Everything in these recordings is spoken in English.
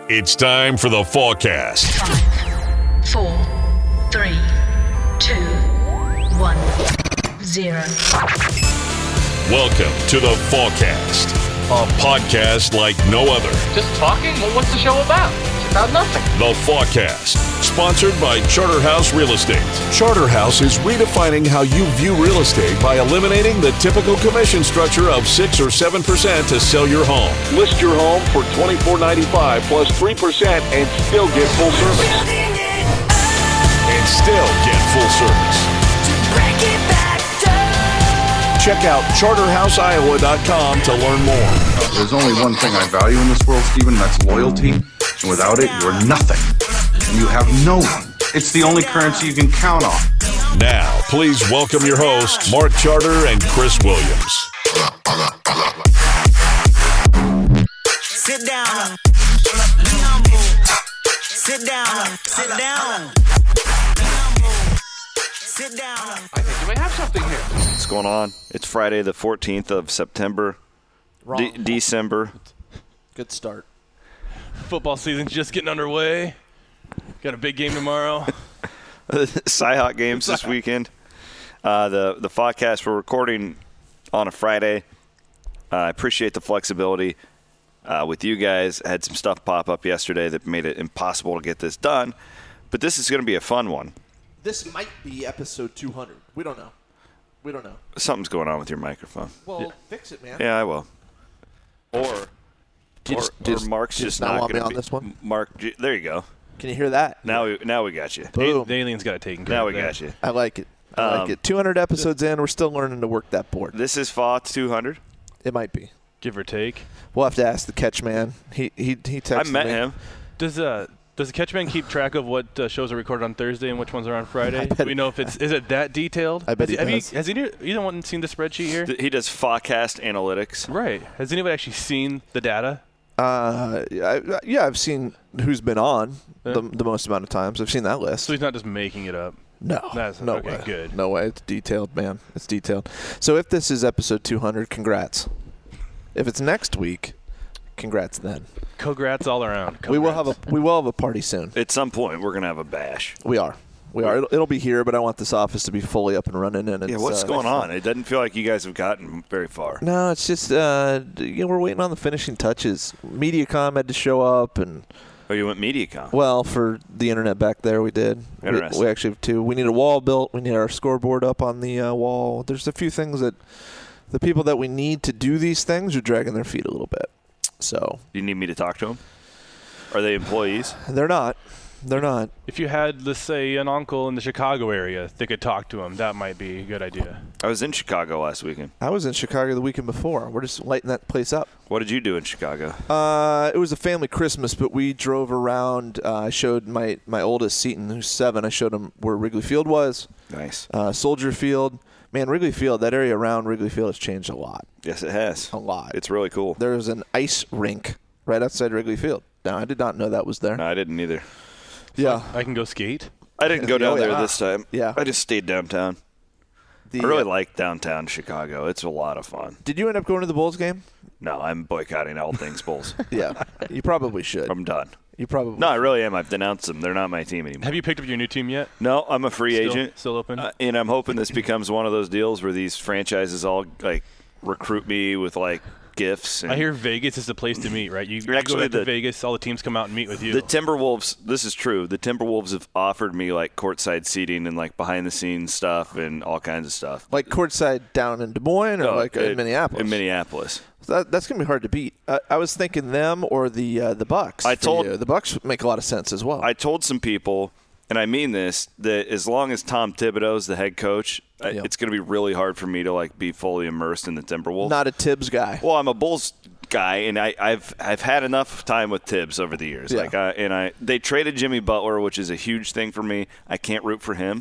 It's time for the Fallcast. 5, 4, 3, 2, 1, 0. Welcome to the Fallcast, a podcast like no other. Just talking? Well, what's the show about? It's about nothing. The Fallcast, sponsored by Charterhouse Real Estate. Charterhouse is redefining how you view real estate by eliminating the typical commission structure of 6 or 7% to sell your home. List your home for $24.95 plus 3% and still get full service. Check out charterhouseiowa.com to learn more. There's only one thing I value in this world, Stephen, and that's loyalty. And without it, you're nothing. And you have no one. It's the only currency you can count on. Now, please welcome your hosts, Mark Charter and Chris Williams. Sit down. Be humble. Sit down. Sit down. Be humble. Sit down. I think you may have something here. What's going on? It's Friday the 14th of September. December. Good start. Football season's just getting underway. Got a big game tomorrow. Cyhawk games this weekend. The podcast, we're recording on a Friday. I appreciate the flexibility with you guys. I had some stuff pop up yesterday that made it impossible to get this done. But this is going to be a fun one. This might be episode 200. We don't know. Something's going on with your microphone. Well, fix it, man. Yeah, I will. Or Mark's just not want going me to be on this one. Mark, there you go. Can you hear that? Now we got you. Boom. The aliens got it taken care Now of. we got you. I like it. 200 episodes in, we're still learning to work that board. This is FOTS 200. It might be. Give or take. We'll have to ask the catch man. He texted I met me. him. Does the Catchman keep track of what shows are recorded on Thursday and which ones are on Friday? I bet Do we know if is it that detailed? I bet he does. Has either one seen the spreadsheet here? He does Forecast analytics. Right. Has anybody actually seen the data? I've seen who's been on the most amount of times. I've seen that list. So he's not just making it up. No. Okay, way. good. No way. It's detailed, man. It's detailed. So if this is episode 200, congrats. If it's next week, congrats then. Congrats all around. We will have a party soon. At some point, we're gonna have a bash. We are. It'll be here, but I want this office to be fully up and running. And Yeah, what's going on? It doesn't feel like you guys have gotten very far. No, it's just we're waiting on the finishing touches. MediaCom had to show up, and Oh, you went MediaCom. well, for the internet back there, we did. Interesting. We actually have two. We need a wall built. We need our scoreboard up on the wall. There's a few things that the people that we need to do these things are dragging their feet a little bit. So Do you need me to talk to them? Are they employees? they're not. They're not. If you had, let's say, an uncle in the Chicago area that could talk to him, that might be a good idea. I was in Chicago last weekend. I was in Chicago the weekend before. We're just lighting that place up. What did you do in Chicago? It was a family Christmas, but we drove around. I showed my oldest, Seaton, who's 7. I showed him where Wrigley Field was. Nice. Soldier Field. Man, Wrigley Field, that area around Wrigley Field has changed a lot. Yes, it has. A lot. It's really cool. There's an ice rink right outside Wrigley Field. Now, I did not know that was there. No, I didn't either. Yeah. I can go skate. I didn't go down Oh, yeah. there this time. Yeah. I just stayed downtown. I really like downtown Chicago. It's a lot of fun. Did you end up going to the Bulls game? No, I'm boycotting all things Bulls. Yeah. You probably should. I'm done. You probably No, I really am. I've denounced them. They're not my team anymore. Have you picked up your new team yet? No, I'm a free agent. Still open? And I'm hoping this becomes one of those deals where these franchises all like recruit me with like gifts. And I hear Vegas is the place to meet, right? You go Actually, back to Vegas, all the teams come out and meet with you. the Timberwolves, this is true. The Timberwolves have offered me like courtside seating and like behind the scenes stuff and all kinds of stuff. Like courtside down in Des Moines or in Minneapolis? In Minneapolis. That's going to be hard to beat. I was thinking them or the Bucks. The Bucks make a lot of sense as well. I told some people, and I mean this, that as long as Tom Thibodeau is the head coach, it's going to be really hard for me to like be fully immersed in the Timberwolves. Not a Tibbs guy. Well, I'm a Bulls guy, and I've had enough time with Tibbs over the years. Yeah. They traded Jimmy Butler, which is a huge thing for me. I can't root for him,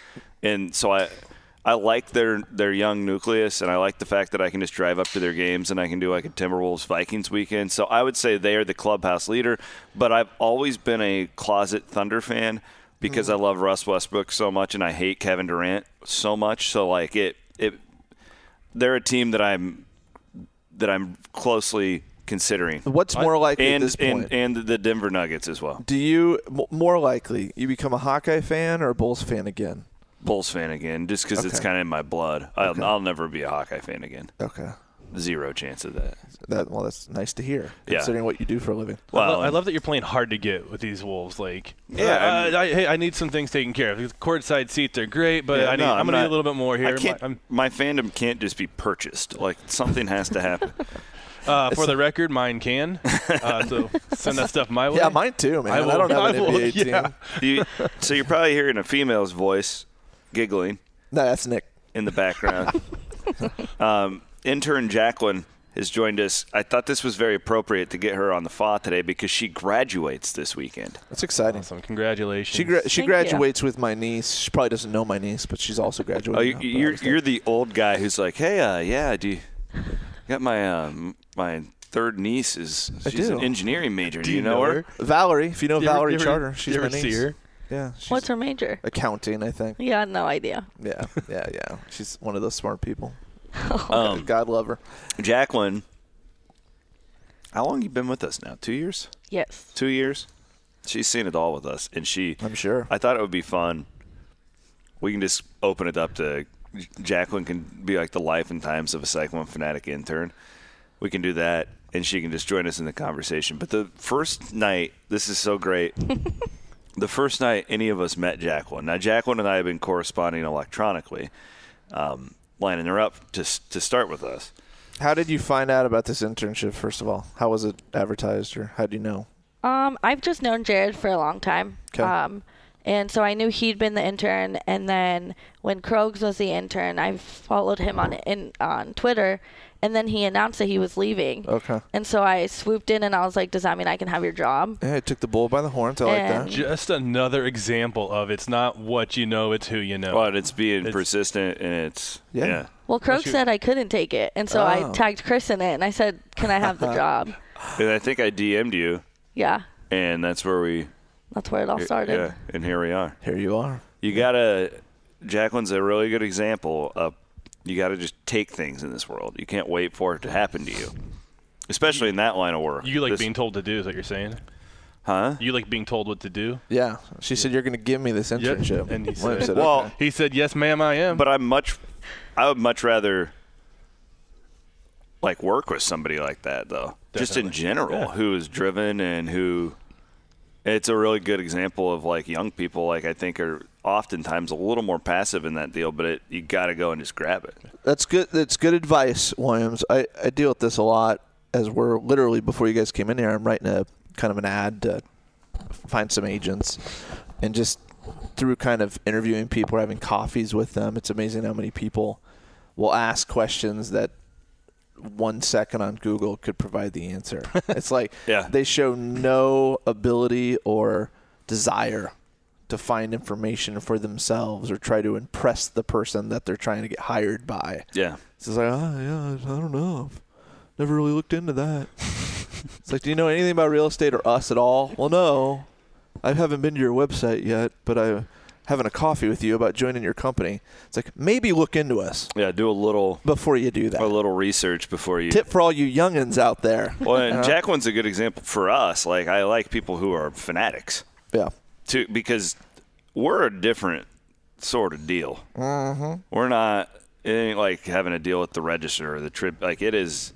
and so I like their young nucleus, and I like the fact that I can just drive up to their games and I can do like a Timberwolves-Vikings weekend. So I would say they are the clubhouse leader, but I've always been a closet Thunder fan because I love Russ Westbrook so much and I hate Kevin Durant so much. So like they're a team that I'm closely considering. What's more likely and, at this point? And the Denver Nuggets as well. Do you more likely you become a Hawkeye fan or a Bulls fan again? Bulls fan again, just because it's kind of in my blood. I'll never be a Hawkeye fan again. Okay. Zero chance of that. Well, that's nice to hear, Yeah. considering what you do for a living. Well, I love that you're playing hard to get with these Wolves. Like, Yeah, hey, I need some things taken care of. The courtside seats are great, but Yeah, I'm going to need a little bit more here. My fandom can't just be purchased. Like, something has to happen. For the record, mine can. So send that stuff my way. Yeah, mine too, man. I don't have an NBA team. So you're probably hearing a female's voice giggling. No, that's Nick. In the background. Intern Jacqueline has joined us. I thought this was very appropriate to get her on the FA today because she graduates this weekend. That's exciting. Awesome. Congratulations. She graduates with my niece. She probably doesn't know my niece, but she's also graduating. You're the old guy who's like, hey, do you got my third niece she's an engineering major. Do you know her? Valerie, if you know Valerie Charter, she's my niece. See her? Yeah. What's her major? Accounting, I think. Yeah, no idea. Yeah. She's one of those smart people. God love her. Jacqueline, how long you been with us now? 2 years? Yes. 2 years? She's seen it all with us, and I'm sure. I thought it would be fun. We can just open it up to Jacqueline can be like the life and times of a Cyclone Fanatic intern. We can do that, and she can just join us in the conversation. But the first night, this is so great. The first night any of us met Jacqueline. Now, Jacqueline and I have been corresponding electronically, lining her up to start with us. How did you find out about this internship, first of all? How was it advertised, or how do you know? I've just known Jared for a long time. Okay. And so I knew he'd been the intern, and then when Krogs was the intern, I followed him on Twitter, and then he announced that he was leaving. Okay. And so I swooped in, and I was like, does that mean I can have your job? Yeah, I took the bull by the horns. I like that. Just another example of it's not what you know, it's who you know. Well, it's being persistent, and it's yeah. Well, Krogs said I couldn't take it, and so I tagged Chris in it, and I said, can I have the job? And I think I DM'd you. Yeah. And that's where it all started. Yeah, and here we are. Here you are. Jacqueline's a really good example of you got to just take things in this world. You can't wait for it to happen to you, especially in that line of work. You like being told to do, is what you're saying? Huh? You like being told what to do? Yeah. She said, you're going to give me this internship. Yep. And he said, yes, ma'am, I am. But I would much rather like work with somebody like that, though. Definitely. Just in general, who is driven and who it's a really good example of like young people, like I think are oftentimes a little more passive in that deal, but you got to go and just grab it. That's good. That's good advice, Williams. I deal with this a lot as we're literally, before you guys came in here, I'm writing a kind of an ad to find some agents, and just through kind of interviewing people or having coffees with them, it's amazing how many people will ask questions that 1 second on Google could provide the answer. It's like they show no ability or desire to find information for themselves or try to impress the person that they're trying to get hired by. Yeah. It's like, I don't know. I've never really looked into that. It's like, do you know anything about real estate or us at all? Well, no. I haven't been to your website yet, but I'm having a coffee with you about joining your company. It's like, maybe look into us. Yeah, do a little before you do that. A little research before you. Tip for all you youngins out there. Well, and Jacqueline's a good example for us. Like, I like people who are fanatics. Yeah. Because we're a different sort of deal. Mm-hmm. We're not. It ain't like having a deal at the register or the trip. Like, it is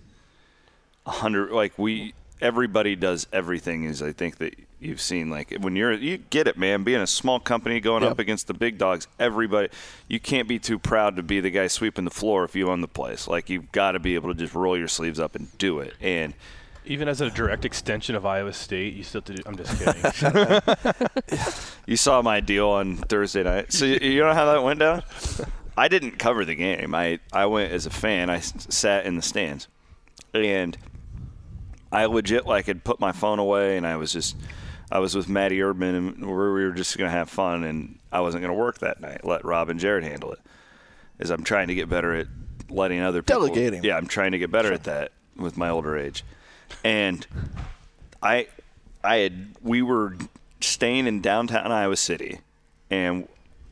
100. Like, everybody does everything. Is I think that you've seen, like, when you get it, man. Being a small company going up against the big dogs, everybody, you can't be too proud to be the guy sweeping the floor if you own the place. Like, you've got to be able to just roll your sleeves up and do it. And even as a direct extension of Iowa State, you still have to do. I'm just kidding. You saw my deal on Thursday night. So you know how that went down? I didn't cover the game. I went as a fan. I sat in the stands, and I legit had put my phone away, and I was with Matty Erdman, and we were just going to have fun, and I wasn't going to work that night. Let Rob and Jared handle it, as I'm trying to get better at letting other people. Delegating. Yeah, I'm trying to get better at that with my older age. And we were staying in downtown Iowa City, and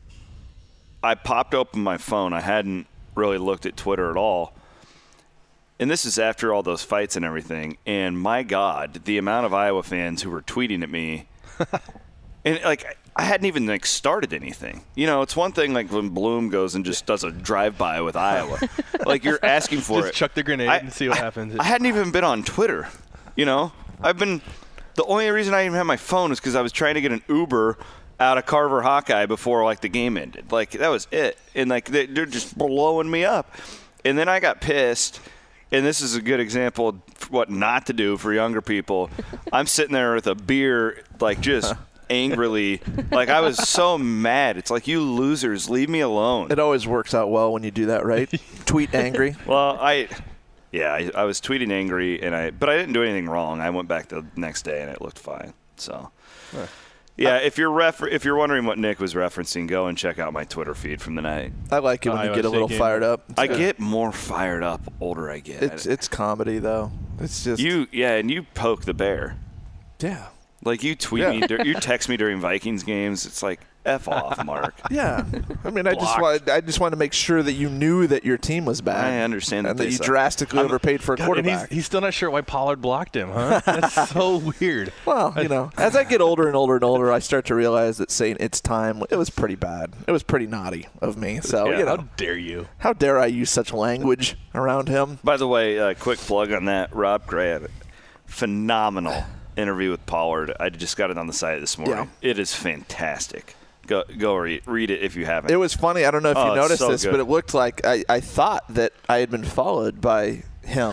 I popped open my phone. I hadn't really looked at Twitter at all. and this is after all those fights and everything. And my God, the amount of Iowa fans who were tweeting at me, and like I hadn't even like started anything. You know, it's one thing like when Bloom goes and just does a drive-by with Iowa, like you're asking for just it. Chuck the grenade and see what happens. I hadn't even been on Twitter. You know, the only reason I even had my phone is because I was trying to get an Uber out of Carver Hawkeye before like the game ended. Like that was it. And like they're just blowing me up. And then I got pissed. And this is a good example of what not to do for younger people. I'm sitting there with a beer, like just angrily. Like I was so mad. It's like, you losers, leave me alone. It always works out well when you do that, right? Tweet angry. Well, I was tweeting angry, but I didn't do anything wrong. I went back the next day and it looked fine. So, yeah, if you're wondering what Nick was referencing, go and check out my Twitter feed from the night. I like it when you get a little fired up. I get more fired up older I get. It's comedy though. It's just and you poke the bear. Yeah. Like you tweet me, you text me during Vikings games. It's like, F off, Mark. Yeah. I mean, I just wanted to make sure that you knew that your team was bad. I understand and that you drastically overpaid for a quarterback. And he's still not sure why Pollard blocked him, huh? That's so weird. Well, you know, as I get older and older and older, I start to realize that saying it's time, it was pretty bad. It was pretty naughty of me. So, you know. How dare you? How dare I use such language around him? By the way, quick plug on that. Rob Gray had a phenomenal interview with Pollard. I just got it on the site this morning. Yeah. It is fantastic. Go read it if you haven't. It was funny. I don't know if you noticed this, good. but it looked like I thought that I had been followed by him.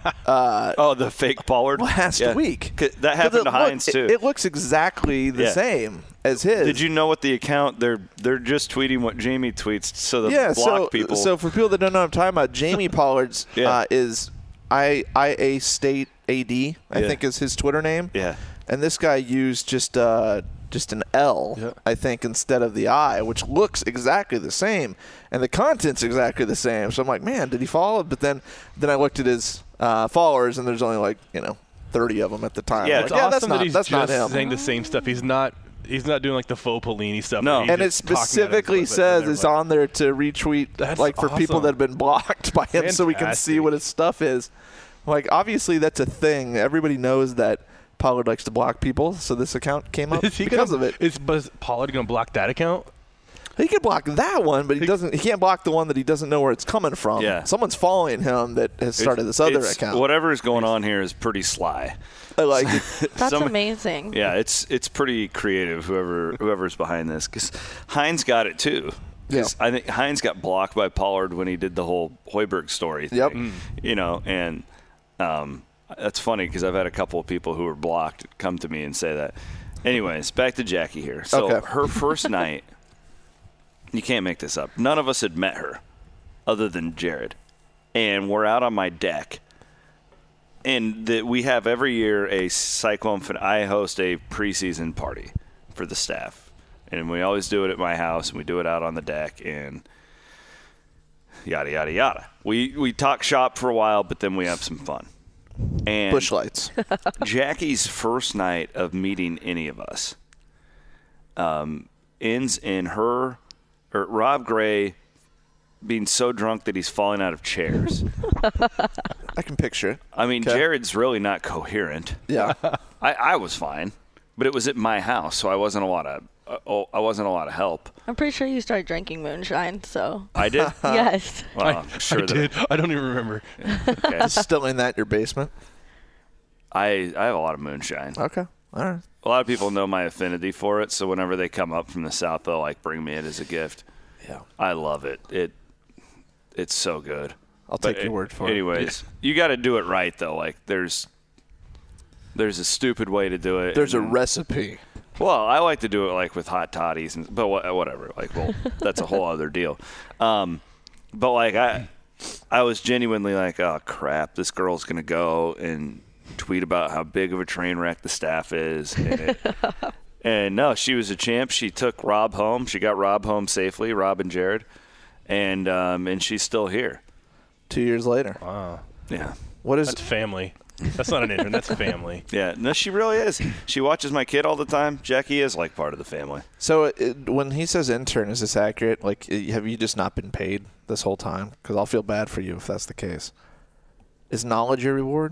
The fake Pollard? Last week. That happened to Hines, too. It looks exactly the same as his. Did you know what the account, they're just tweeting what Jamie tweets so the block people. So for people that don't know what I'm talking about, Jamie Pollard's is IA State AD, I think is his Twitter name. Yeah. And this guy used just an L, I think, instead of the I, which looks exactly the same, and the content's exactly the same. So I'm like, man, did he follow? But then I looked at his followers, and there's only 30 of them at the time. Yeah, it's awesome that's that he's not just him. saying the same stuff. He's not doing like the faux Polini stuff. No, and it specifically says it's on there to retweet, for people that have been blocked by him, so we can see what his stuff is. Like, obviously, that's a thing. Everybody knows that Pollard likes to block people, so this account came up because of it. Is Pollard going to block that account? He can block that one, but he doesn't. He can't block the one that he doesn't know where it's coming from. Yeah. Someone's following him that has started this other account. Whatever is going on here is pretty sly. I like it. That's amazing. Yeah, it's pretty creative. Whoever's behind this, because Hines got it too. Yeah. I think Hines got blocked by Pollard when he did the whole Hoiberg story thing. Yep. You know, and that's funny because I've had a couple of people who were blocked come to me and say that. Anyways, back to Jackie here. So her first night, you can't make this up. None of us had met her other than Jared. And we're out on my deck. And we have every year a Cyclone. I host a preseason party for the staff. And we always do it at my house, and we do it out on the deck, and yada, yada, yada. We talk shop for a while, but then we have some fun. And Bush lights. Jackie's first night of meeting any of us ends in Rob Gray being so drunk that he's falling out of chairs. I can picture it. I mean, Jared's really not coherent. Yeah. I was fine, but it was at my house, so I wasn't a lot of help. I'm pretty sure you started drinking moonshine, so. I did? Yes. Well, I did. I don't even remember. Okay. Still in your basement? I have a lot of moonshine. Okay. All right. A lot of people know my affinity for it, so whenever they come up from the South, they'll bring me it as a gift. Yeah. I love it. It's so good. I'll take your word for it. Anyways, you got to do it right, though. There's a stupid way to do it. There's a recipe. Well, I like to do it with hot toddies, but whatever. That's a whole other deal. But I was genuinely oh crap, this girl's gonna go and tweet about how big of a train wreck the staff is, and no, she was a champ. She took Rob home. She got Rob home safely, Rob and Jared, and she's still here. 2 years later. Wow. Yeah. That's family. That's not an intern. That's family. Yeah. No, she really is. She watches my kid all the time. Jackie is part of the family. So when he says intern, is this accurate? Have you just not been paid this whole time? Because I'll feel bad for you if that's the case. Is knowledge your reward?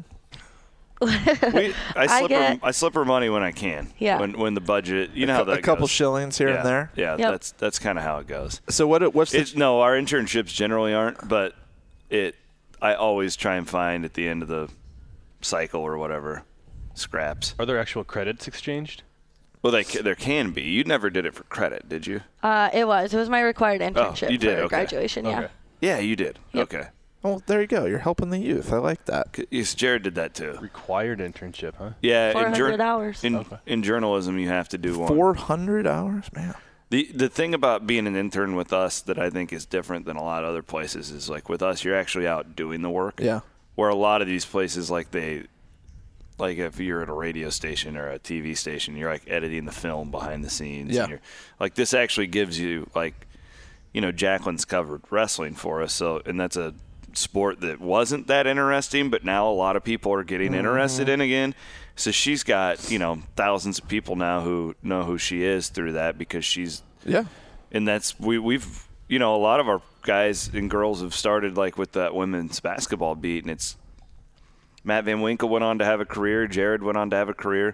I slip her money when I can. Yeah. When the budget, you know how that goes. A couple shillings here and there. Yeah, Yep. that's kind of how it goes. So what's the No, our internships generally aren't, but I always try and find at the end of the cycle or whatever scraps. Are there actual credits exchanged? Well, there can be. You never did it for credit, did you? It was my required internship you did, for okay. graduation. Yeah. Okay. Yeah, you did. Yep. Okay. Well, there you go. You're helping the youth. I like that. Yes, Jared did that too. Required internship, huh? Yeah, 400 hours. In journalism, you have to do one. 400 hours, man. The thing about being an intern with us that I think is different than a lot of other places is like with us, you're actually out doing the work. Yeah. Where a lot of these places, like if you're at a radio station or a TV station, you're like editing the film behind the scenes. Yeah. And you're, like this actually gives you Jacqueline's covered wrestling for us. So, and that's a sport that wasn't that interesting, but now a lot of people are getting interested in again. So she's got, thousands of people now who know who she is through that because she's and that's we've a lot of our guys and girls have started like with that women's basketball beat, and it's Matt Van Winkle went on to have a career, Jared went on to have a career.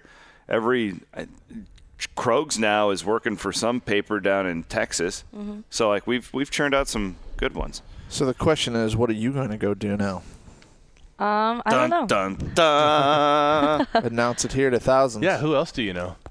Krogs now is working for some paper down in Texas. Mm-hmm. So like we've churned out some good ones. So the question is, what are you going to go do now? I don't know. Dun, dun. Announce it here to thousands. Yeah, who else do you know?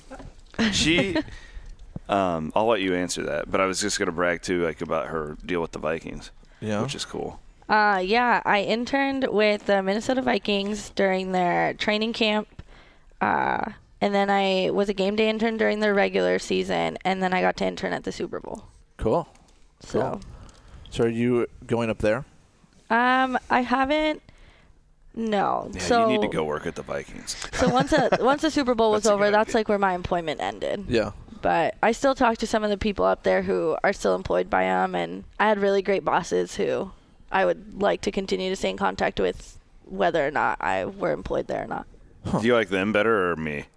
I'll let you answer that, but I was just going to brag too, like about her deal with the Vikings, which is cool. Yeah, I interned with the Minnesota Vikings during their training camp, and then I was a game day intern during their regular season, and then I got to intern at the Super Bowl. Cool. So are you going up there? I haven't. No. Yeah, so you need to go work at the Vikings. So once the Super Bowl was That's a over, good that's idea. like where my employment ended. Yeah. But I still talk to some of the people up there who are still employed by them, and I had really great bosses who I would like to continue to stay in contact with, whether or not I were employed there or not. Huh. Do you like them better or me?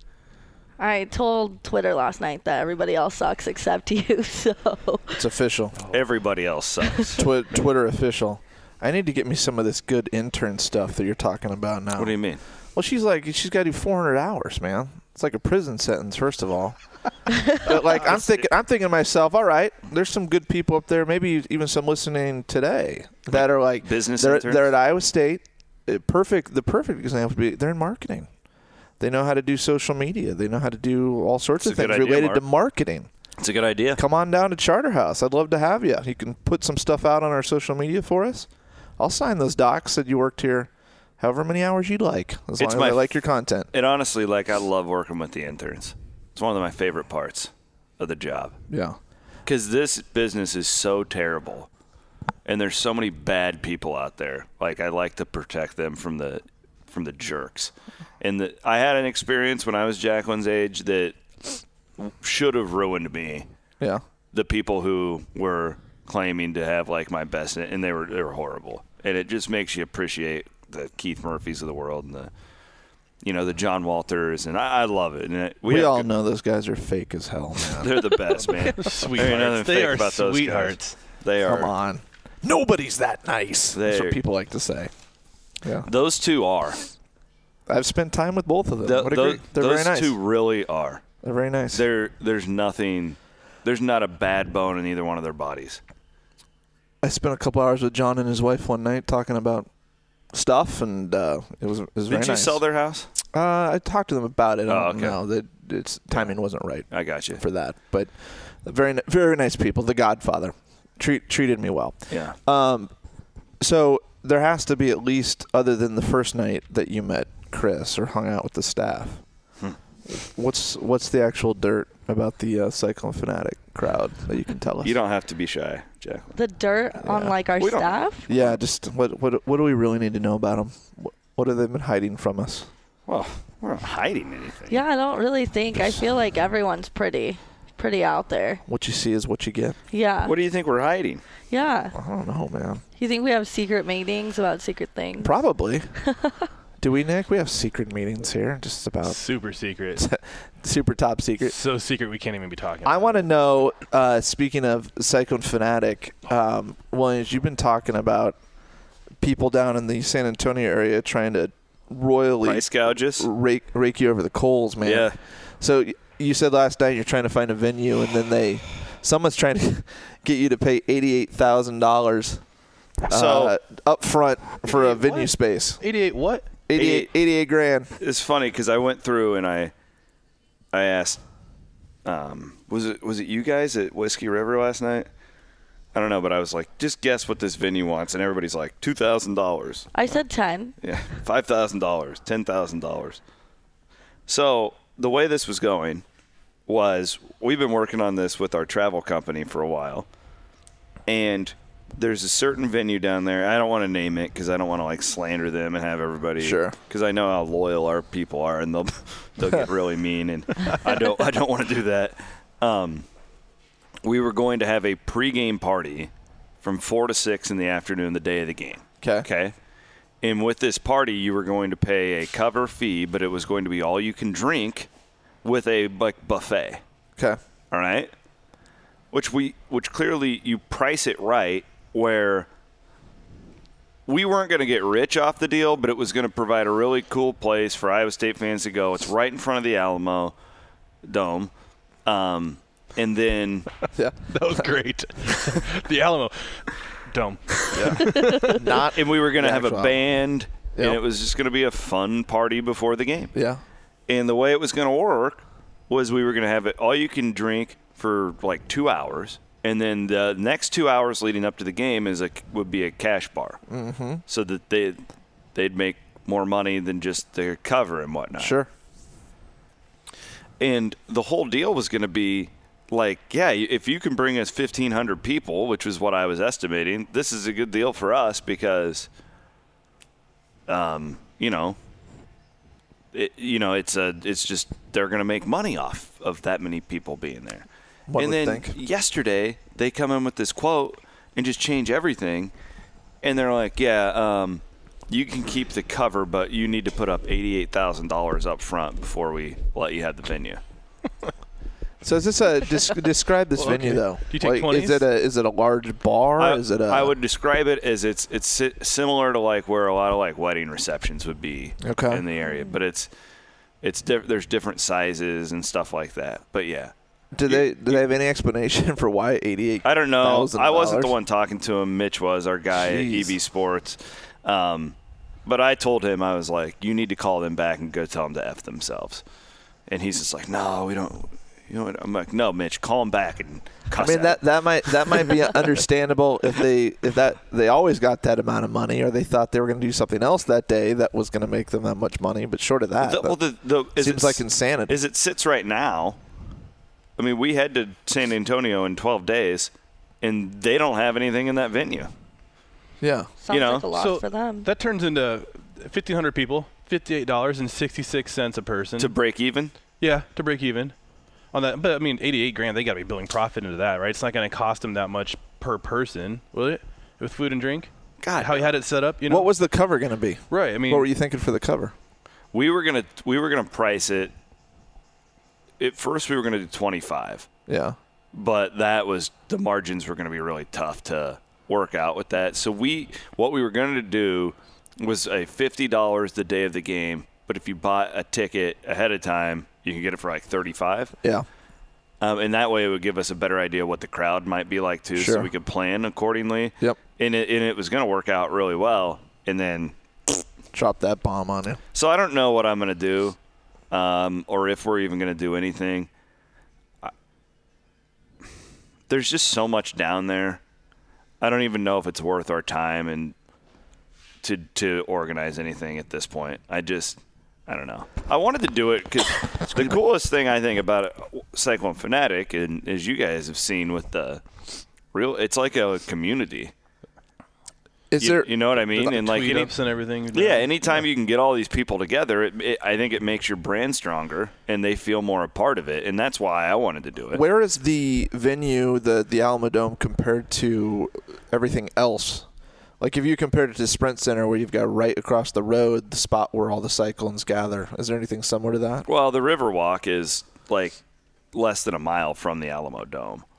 I told Twitter last night that everybody else sucks except you, so. It's official. Everybody else sucks. Twitter official. I need to get me some of this good intern stuff that you're talking about now. What do you mean? Well, she's got to do 400 hours, man. It's like a prison sentence, first of all. But like I'm thinking to myself, all right, there's some good people up there, maybe even some listening today that are like business they're interns? at Iowa State. The perfect example would be they're in marketing. They know how to do social media. They know how to do all sorts of things related to marketing. It's a good idea. Come on down to Charterhouse. I'd love to have you. You can put some stuff out on our social media for us. I'll sign those docs that you worked here however many hours you'd like, as long as I like your content. And honestly, I love working with the interns. It's one of my favorite parts of the job. Yeah. Because this business is so terrible, and there's so many bad people out there. Like, I like to protect them from the jerks. And I had an experience when I was Jacqueline's age that should have ruined me. Yeah. The people who were claiming to have my best, and they were horrible. And it just makes you appreciate the Keith Murphys of the world and the John Walters, and I love it. And we all know those guys are fake as hell, man. They're the best, man. Sweethearts. They are sweethearts. They are. Come on. Nobody's that nice. That's what people like to say. Yeah. Those two are. I've spent time with both of them. They're very nice. Those two really are. They're very nice. There's not a bad bone in either one of their bodies. I spent a couple hours with John and his wife one night talking about stuff, and it was very nice. Did you sell their house? I talked to them about it. Oh, okay. No, that its timing wasn't right. I got you for that, but very very nice people. The Godfather treated me well. Yeah. So there has to be at least, other than the first night that you met Chris or hung out with the staff. What's the actual dirt about the Cyclone Fanatic crowd that you can tell us? You don't have to be shy, Jack. The dirt on our staff? Yeah, just what do we really need to know about them? What have they been hiding from us? Well, we're not hiding anything. Yeah, I don't really think. I feel like everyone's pretty out there. What you see is what you get. Yeah. What do you think we're hiding? Yeah. I don't know, man. You think we have secret meetings about secret things? Probably. Do we, Nick? We have secret meetings here, just about super secret, super top secret. So secret we can't even be talking. I want to know. Speaking of Cyclone Fanatic, Williams, you've been talking about people down in the San Antonio area trying to royally Price gouges. rake you over the coals, man. Yeah. So you said last night you're trying to find a venue, and then someone's trying to get you to pay $88,000 up front for a venue space. 88 what? 88 grand. It's funny because I went through and I asked, was it you guys at Whiskey River last night? I don't know, but I was like, just guess what this venue wants, and everybody's like, $2,000. I said 10. Yeah, $5,000, $10,000. So the way this was going was we've been working on this with our travel company for a while, and there's a certain venue down there. I don't want to name it because I don't want to like slander them and have everybody. Sure. Because I know how loyal our people are, and they'll get really mean, and I don't want to do that. We were going to have a pregame party from 4 to 6 in the afternoon, the day of the game. Okay. And with this party, you were going to pay a cover fee, but it was going to be all you can drink with a buffet. Okay. All right. Which clearly you price it right, where we weren't going to get rich off the deal, but it was going to provide a really cool place for Iowa State fans to go. It's right in front of the Alamo Dome. And then that was great. The Alamo Dome. Yeah. And we were going to have a band, Yep. and it was just going to be a fun party before the game. Yeah. And the way it was going to work was we were going to have it all you can drink for like 2 hours, and then the next 2 hours leading up to the game would be a cash bar, so that they'd make more money than just their cover and whatnot. Sure. And the whole deal was going to be like, yeah, if you can bring us 1,500 people, which was what I was estimating, this is a good deal for us because, it's just they're going to make money off of that many people being there. One and would then think. yesterday they come in with this quote and just change everything, and they're like, yeah, you can keep the cover, but you need to put up $88,000 up front before we let you have the venue. So is this describe this venue though? Do you take 20s? Is it a large bar? I would describe it as it's similar to like where a lot of like wedding receptions would be in the area, but there's different sizes and stuff like that. But yeah. Do they have any explanation for why 88? I don't know. I wasn't the one talking to him. Mitch was, our guy at EB Sports. But I told him, I was like, you need to call them back and go tell them to F themselves. And he's just like, no, we don't. You know what? I'm like, no, Mitch, call them back and cuss. I mean, that might be understandable if they always got that amount of money, or they thought they were going to do something else that day that was going to make them that much money. But short of that, seems like insanity. As it sits right now, I mean, we head to San Antonio in 12 days, and they don't have anything in that venue. Yeah. Sounds like a loss for them. That turns into 1,500 people, $58.66 a person. To break even? Yeah, to break even. On that, but I mean, $88,000, they got to be building profit into that, right? It's not going to cost them that much per person, will it? With food and drink? God. How you had it set up, What was the cover going to be? Right, I mean. What were you thinking for the cover? We were gonna price it. At first, we were gonna do 25. Yeah. But the margins were going to be really tough to work out with that. So what we were going to do was a $50 the day of the game, but if you bought a ticket ahead of time, you can get it for like $35. Yeah. And that way it would give us a better idea what the crowd might be like too, so we could plan accordingly. Yep. And it was going to work out really well, and then drop that bomb on you. So I don't know what I'm going to do, or if we're even going to do anything. There's just so much down there. I don't even know if it's worth our time and to organize anything at this point. I don't know. I wanted to do it because the coolest thing I think about Cyclone Fanatic, and as you guys have seen with it's like a community. You know what I mean? And like tweet-ups and everything. Yeah, anytime you can get all these people together, I think it makes your brand stronger, and they feel more a part of it, and that's why I wanted to do it. Where is the venue, the Alamo Dome, compared to everything else? Like if you compared it to Sprint Center, where you've got right across the road the spot where all the Cyclones gather, is there anything similar to that? Well, the Riverwalk is like less than a mile from the Alamo Dome.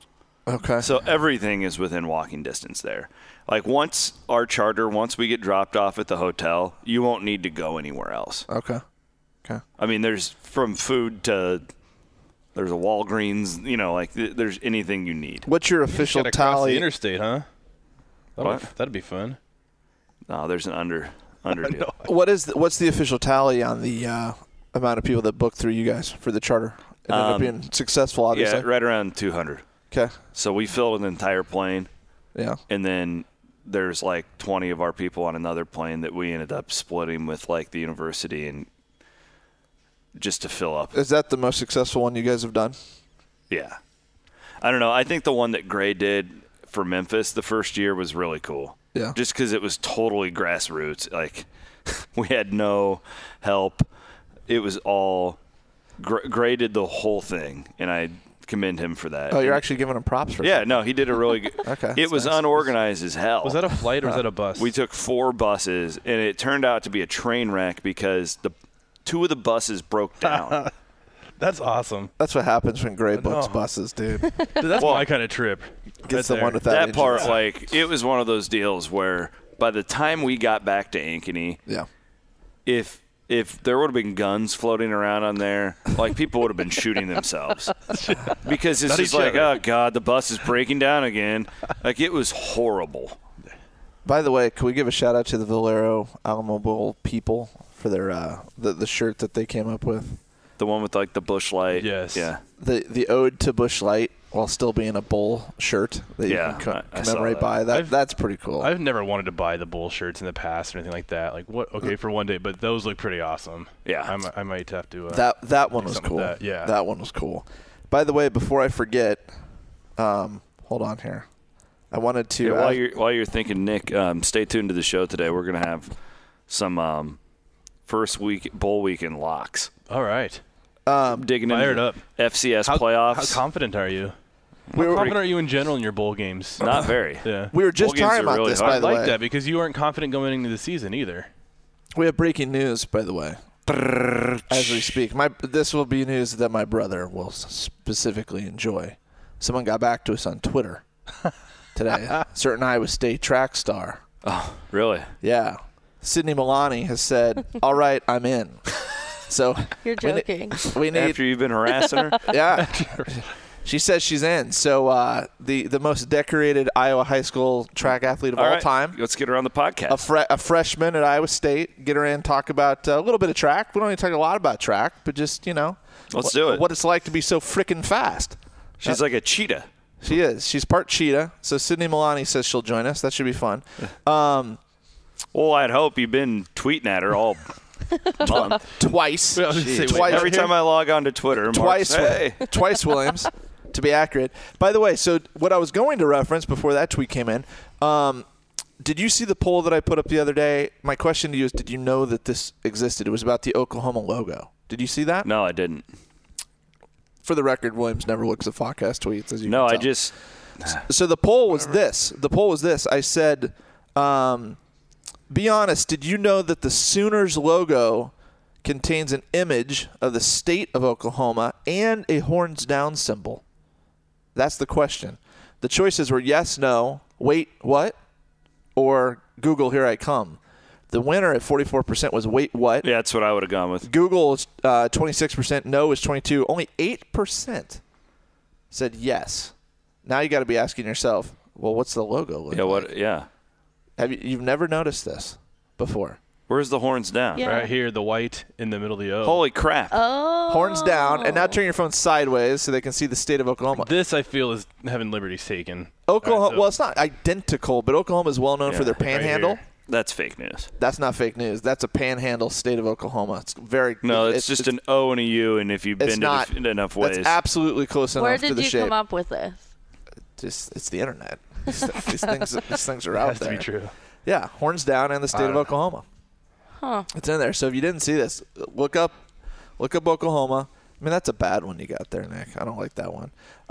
Okay. So everything is within walking distance there. Like once we get dropped off at the hotel, you won't need to go anywhere else. Okay. I mean, there's from food to there's a Walgreens, like there's anything you need. What's your official Gotta cross tally? the interstate, huh? What? That'd be fun. No, there's an under deal. What's the official tally on the amount of people that booked through you guys for the charter? It ended up being successful, obviously. Yeah, right around 200. Okay. So we filled an entire plane. Yeah. And then there's like 20 of our people on another plane that we ended up splitting with like the university and just to fill up. Is that the most successful one you guys have done? Yeah. I don't know. I think the one that Gray did for Memphis the first year was really cool. Yeah. Just because it was totally grassroots. Like we had no help. It was all Gray did the whole thing, and I commend him for that. Oh, you're actually giving him props for that? Yeah, no, he did a really good. Okay. It was unorganized as hell. Was that a flight or was that a bus? We took 4 buses, and it turned out to be a train wreck because 2 of the buses broke down. That's awesome. That's what happens when Gray books buses, dude. Dude, that's my kind of trip. Gets the one without that engines. part, like, it was one of those deals where by the time we got back to Ankeny, if there would have been guns floating around on there, like people would have been shooting themselves because it's just like, oh God, the bus is breaking down again. Like it was horrible. By the way, can we give a shout out to the Valero Alamo Bowl people for their the shirt that they came up with? The one with like the Busch Light. Yes. Yeah. The ode to Busch Light while still being a bowl shirt that you can commemorate by. That's pretty cool. I've never wanted to buy the bull shirts in the past or anything like that. Like what? Okay, for one day, but those look pretty awesome. Yeah. I might have to. That one was cool. That one was cool. By the way, before I forget, hold on here. I wanted to while you're thinking, Nick, stay tuned to the show today. We're gonna have some first week bowl weekend locks. All right. Digging Fired up. FCS playoffs. How confident are you? How confident are you in general in your bowl games? Not very. Yeah. We were just talking about really this, hard. by the way. I like that because you weren't confident going into the season either. We have breaking news, by the way, as we speak. This will be news that my brother will specifically enjoy. Someone got back to us on Twitter today. Certain Iowa State track star. Oh, really? Yeah. Sydney Milani has said, all right, I'm in. So You're joking. We need After you've been harassing her? Yeah. She says she's in. So the most decorated Iowa high school track athlete of all time. Let's get her on the podcast. A freshman at Iowa State. Get her in, talk about a little bit of track. We don't need to talk a lot about track, but just, let's do it. What it's like to be so freaking fast. She's like a cheetah. She is. She's part cheetah. So Sydney Milani says she'll join us. That should be fun. Well, I'd hope you've been tweeting at her all month. Twice. Every time I log on to Twitter, Twice, Williams, to be accurate. By the way, so what I was going to reference before that tweet came in, did you see the poll that I put up the other day? My question to you is, did you know that this existed? It was about the Oklahoma logo. Did you see that? No, I didn't. For the record, Williams never looks at Forecast tweets, as you can tell. So the poll was this. I said, be honest, did you know that the Sooners logo contains an image of the state of Oklahoma and a horns down symbol? That's the question. The choices were yes, no, wait, what? Or Google, here I come. The winner at 44% was wait, what? Yeah, that's what I would have gone with. Google is 26%. No is 22%. Only 8% said yes. Now you got to be asking yourself, well, what's the logo look like? Yeah. You've never noticed this before? Where's the horns down? Yeah. Right here, the white in the middle of the O. Holy crap. Oh. Horns down, and now turn your phone sideways so they can see the state of Oklahoma. This, I feel, is having liberties taken. Oklahoma. Well, it's not identical, but Oklahoma is well known for their panhandle. Right. That's fake news. That's not fake news. That's a panhandle state of Oklahoma. It's very it's just an O and a U, and if you've been to enough ways, that's absolutely close enough Where to the did you shape. come up with this? It's the internet. These things are out Has there. to be true. Yeah, horns down and the state of Oklahoma. Huh. It's in there. So if you didn't see this, look up Oklahoma. I mean, that's a bad one you got there, Nick. I don't like that one.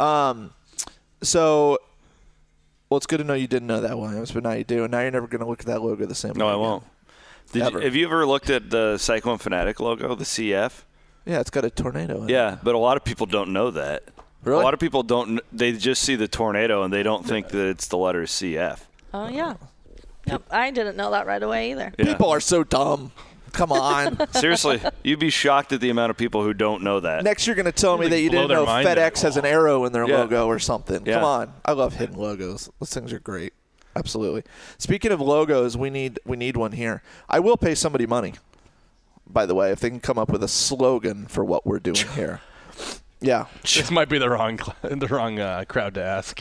Well, it's good to know you didn't know that, Williams, but now you do, and now you're never going to look at that logo the same way. No, I won't. Have you ever looked at the Cyclone Fanatic logo, the CF? Yeah, it's got a tornado in it. Yeah, but a lot of people don't know that. Really? A lot of people don't. They just see the tornado and they don't think that it's the letter CF. Oh, yeah. Yep, I didn't know that right away either. Yeah. People are so dumb. Come on. Seriously, you'd be shocked at the amount of people who don't know that. Next, you're going to tell me that you blow didn't their know mind FedEx has an arrow in their Yeah. logo or something. Yeah. Come on. I love hidden logos. Those things are great. Absolutely. Speaking of logos, we need one here. I will pay somebody money, by the way, if they can come up with a slogan for what we're doing here. Yeah. This might be the wrong crowd to ask.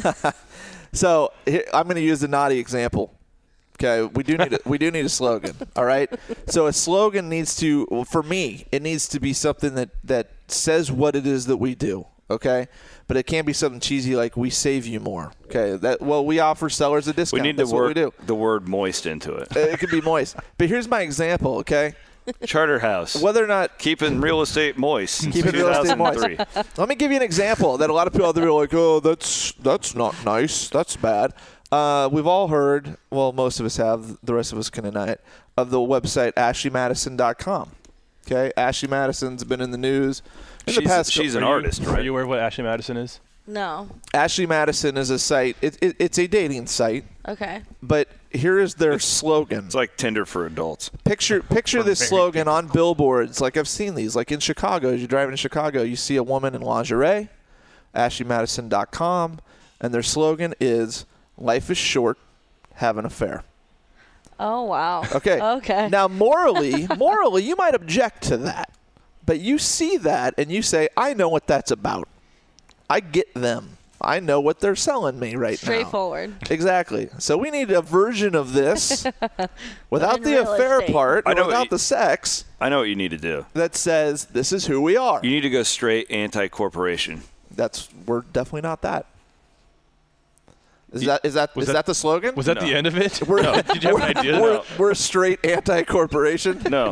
So here, I'm going to use the naughty example. Okay, we do need a slogan. All right. So a slogan needs to, well, for me, it needs to be something that says what it is that we do. Okay, but it can't be something cheesy like "we save you more." Okay, we offer sellers a discount. We need That's to what we work do. the word moist into it. It could be moist, but here's my example. Okay, Charter House. whether or not Keeping real estate moist since Keeping real estate moist. 2003. Let me give you an example that a lot of people out there are like, oh, that's not nice. That's bad. We've all heard, well, most of us have, the rest of us can deny it, of the website AshleyMadison.com. Okay, Ashley Madison's been in the news in the past. She's an Are you- artist, Are right? you aware of what Ashley Madison is? No. Ashley Madison is a site. It's a dating site, Okay. but here is their slogan. It's like Tinder for adults. Picture this slogan on billboards. Like I've seen these. Like in Chicago, as you're driving in Chicago, you see a woman in lingerie, AshleyMadison.com, and their slogan is "Life is short, have an affair." Oh, wow. Okay. Okay. Now, morally, you might object to that, but you see that and you say, "I know what that's about. I get them. I know what they're selling me right now." Straightforward. Exactly. So we need a version of this without in the real affair estate. part, I know what without you- the sex, I know what you need to do. that says this is who we are. You need to go straight anti-corporation. We're definitely not that. Is that the slogan? Was that No. the end of it? We're, Did you have an idea? we're straight anti-corporation. No,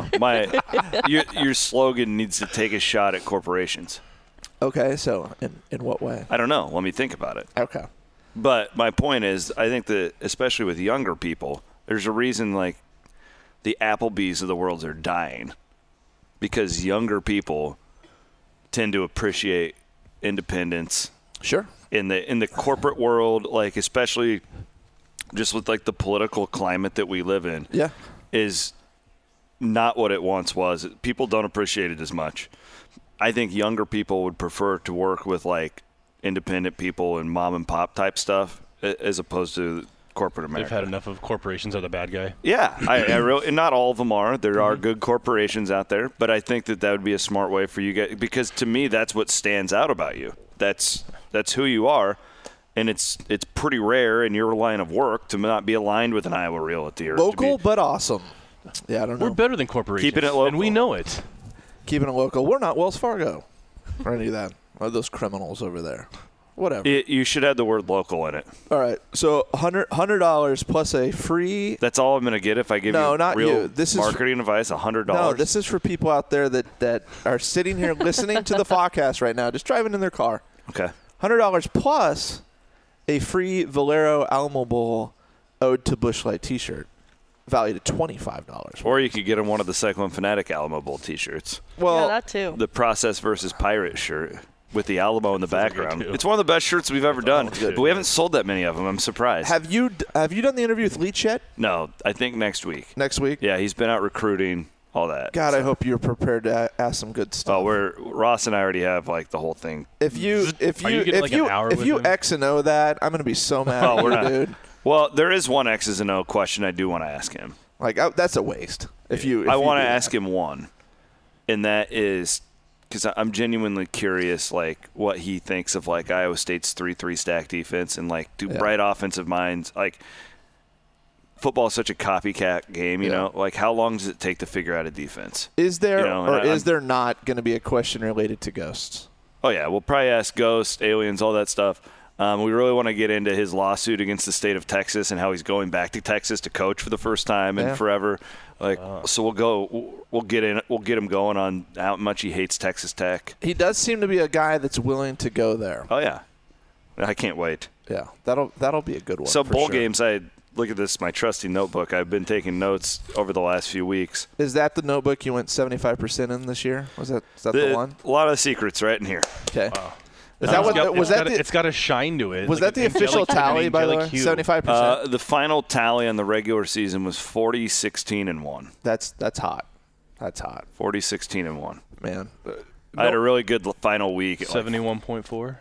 your slogan needs to take a shot at corporations. Okay, so in what way? I don't know. Let me think about it. Okay. But my point is, I think that especially with younger people, there's a reason like the Applebee's of the world are dying because younger people tend to appreciate independence Sure. in the corporate world, like especially just with like the political climate that we live in. Yeah. Is not what it once was. People don't appreciate it as much. I think younger people would prefer to work with like independent people and mom and pop type stuff as opposed to corporate America. They've had enough of corporations are the bad guy. Yeah, I really, and not all of them are. There are good corporations out there, but I think that would be a smart way for you guys because to me that's what stands out about you. That's who you are, and it's pretty rare in your line of work to not be aligned with an Iowa Realty or Local but awesome. Yeah, I don't know. We're better than corporations. Keeping it local. And we know it. Keeping it local. We're not Wells Fargo or any of that. Or those criminals over there. Whatever. You should have the word local in it. All right. So $100 plus a free. That's all I'm going to get if I give No, you not real you. This is marketing advice, $100. No, this is for people out there that are sitting here listening to the podcast right now, just driving in their car. Okay. $100 plus a free Valero Alamo Bowl Ode to Busch Light T-shirt, valued at $25. Or you could get him one of the Cyclone Fanatic Alamo Bowl T-shirts. Well, Yeah, that too. The Process versus Pirate shirt with the Alamo in the background. too. It's one of the best shirts we've ever done, but we haven't sold that many of them. I'm surprised. have you done the interview with Leach yet? No, I think next week. Next week? Yeah, he's been out recruiting, all that. God, I hope you're prepared to ask some good stuff. Oh, Ross and I already have like the whole thing. If you getting, like, an hour with him? X and O that, I'm gonna be so mad Oh, at we're you, not. dude. Well, there is one X's and O question I do want to ask him. Like that's a waste. If I want to do that. ask him one, and that is because I'm genuinely curious, like what he thinks of like Iowa State's 3-3 stack defense and like bright offensive minds. Like football is such a copycat game, you know. Like how long does it take to figure out a defense? Is there You know, or and is there not going to be a question related to ghosts? Oh yeah, we'll probably ask ghosts, aliens, all that stuff. We really want to get into his lawsuit against the state of Texas and how he's going back to Texas to coach for the first time in forever. Like, so we'll get him going on how much he hates Texas Tech. He does seem to be a guy that's willing to go there. Oh yeah, I can't wait. Yeah, that'll be a good one. So for bowl sure. games, I look at this, my trusty notebook. I've been taking notes over the last few weeks. Is that the notebook you went 75% in this year? Is that the one? A lot of secrets right in here. Okay. Is that what was that? It's got a shine to it. Was that the official tally, by the way? 75%. The final tally on the regular season was 40-16-1. That's hot. That's hot. 40-16-1. Man, I had a really good final week. 71.4.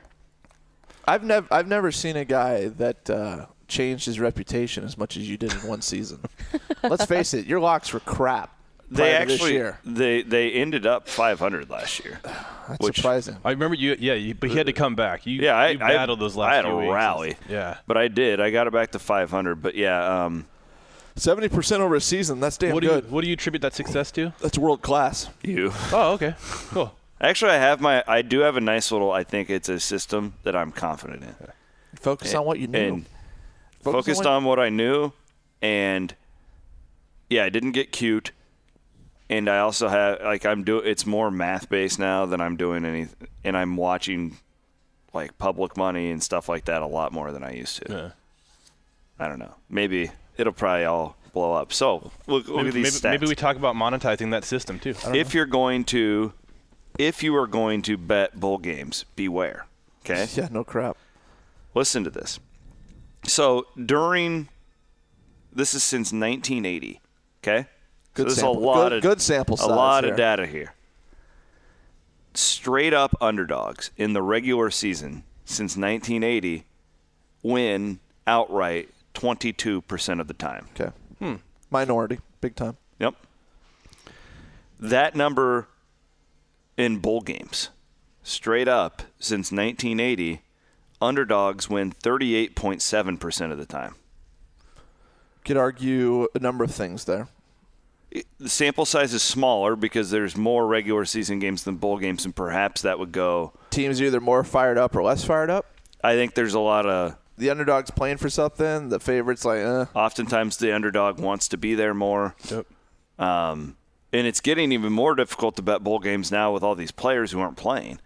I've never seen a guy that changed his reputation as much as you did in one season. Let's face it, your locks were crap. They actually this year. they ended up 500 last year. That's surprising. I remember you. Yeah, but he had to come back. You battled those last. I had few a weeks. rally. Yeah, but I did. I got it back to 500. But yeah, 70% over a season. That's damn good. What do you attribute that success to? That's world class. You. Oh, okay, cool. Actually, I do have a nice little. I think it's a system that I'm confident in. Focus on what you knew. And focused on what I knew, and I didn't get cute. And I also have it's more math based now than I'm doing anything, and I'm watching like public money and stuff like that a lot more than I used to. Yeah. I don't know. Maybe it'll probably all blow up. So look at these stats. Maybe we talk about monetizing that system too. If you are going to bet bowl games, beware. Okay. Yeah. No crap. Listen to this. So this is since 1980. Okay. Good so sample. Good sample size. A lot of data here. Straight up underdogs in the regular season since 1980 win outright 22% of the time. Okay. Minority, big time. Yep. That number in bowl games, straight up since 1980, underdogs win 38.7% of the time. Could argue a number of things there. The sample size is smaller because there's more regular season games than bowl games, and perhaps that would go. Teams are either more fired up or less fired up. I think there's a lot of. The underdog's playing for something. The favorite's like, Oftentimes the underdog wants to be there more. Yep. And it's getting even more difficult to bet bowl games now with all these players who aren't playing.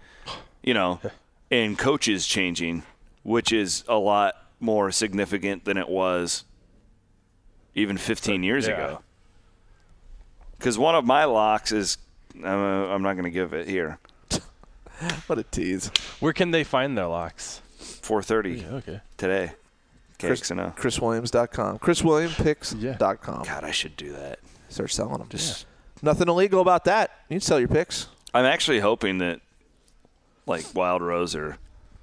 And coaches changing, which is a lot more significant than it was even 15 years ago. Because one of my locks is, I'm not going to give it here. What a tease. Where can they find their locks? 4:30 today. ChrisWilliams.com. ChrisWilliamPicks.com. God, I should do that. Start selling them. Just nothing illegal about that. You can sell your picks. I'm actually hoping that, like, Wild Rose or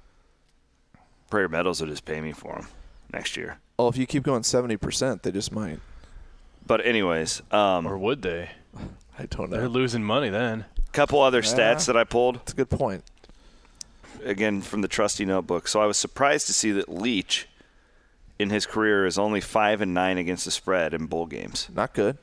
Prairie Meadows will just pay me for them next year. Oh, if you keep going 70%, they just might. But anyways. Or would they? I don't know. They're losing money then. A couple other stats that I pulled. That's a good point. Again, from the trusty notebook. So I was surprised to see that Leach, in his career, is only 5-9 against the spread in bowl games. Not good.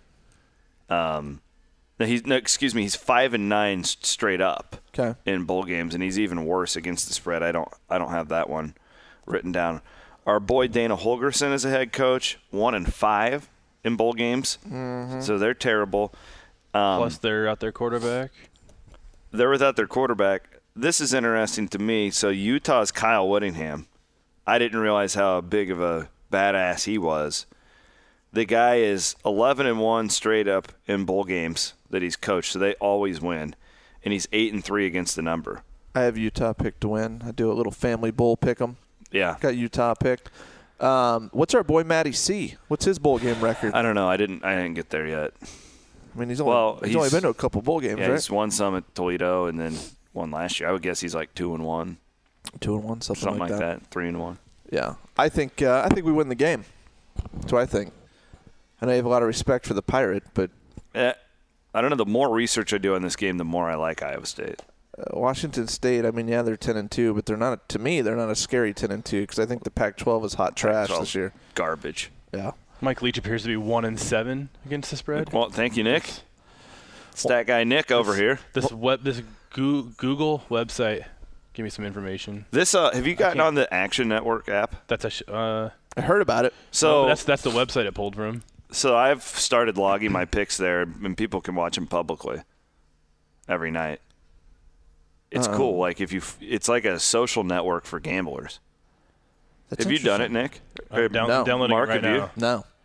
He's 5-9 straight up in bowl games, and he's even worse against the spread. I don't have that one written down. Our boy Dana Holgerson is a head coach, 1-5 in bowl games, so they're terrible. Plus, they're without their quarterback. They're without their quarterback. This is interesting to me. So Utah's Kyle Whittingham. I didn't realize how big of a badass he was. The guy is 11-1 straight up in bowl games that he's coached, so they always win, and he's 8-3 against the number. I have Utah picked to win. I do a little family bowl pick 'em. Yeah, got Utah picked. What's our boy Matty C? What's his bowl game record? I don't know. I didn't get there yet. I mean, he's only been to a couple bowl games, yeah, right? He's won some at Toledo and then won last year. I would guess he's like 2-1. 2-1, something like that. 3-1. Yeah, I think we win the game. That's what I think. And I have a lot of respect for the Pirate, but I don't know. The more research I do on this game, the more I like Iowa State. Washington State, I mean, yeah, they're 10-2, but they're not. To me, they're not a scary 10-2 because I think the Pac-12 is hot trash this year. Garbage. Yeah. Mike Leach appears to be 1-7 against the spread. Well, thank you, Nick. Stat guy Nick over here. This Google website. Give me some information. This have you gotten on the Action Network app? That's I heard about it. So that's the website it pulled from. So I've started logging my picks there, and people can watch them publicly every night. It's cool. Like it's like a social network for gamblers. Have you done it, Nick? Downloading Mark, it right now. No.